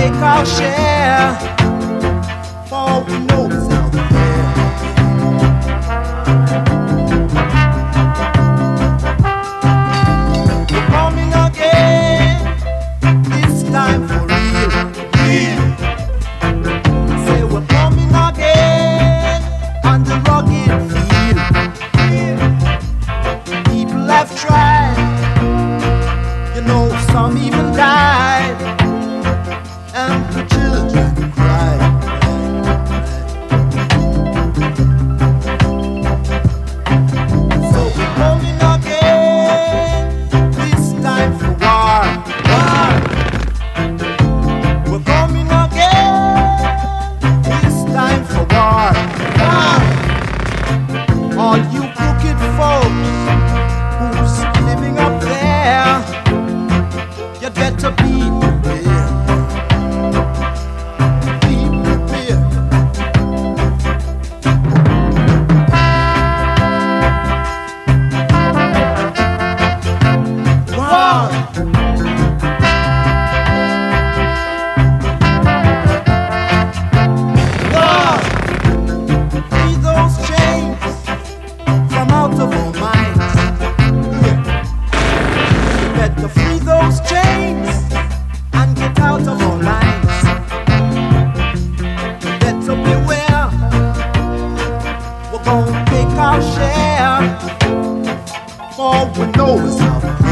take our share, for we know it's out there. We're coming again, this time for real, real. Say we're coming again on the rugged field. People have tried, you know, some even died, and the children cried. So we're coming again, this time for war, war. We're coming again, this time for war, war. All you crooked folks who's living up there, you better be prepared. Be prepared. Wow. Wow. Free those chains from out of our minds. You better free those chains and get out of our lives. Better beware, we're gonna take our share, for we know it's out there.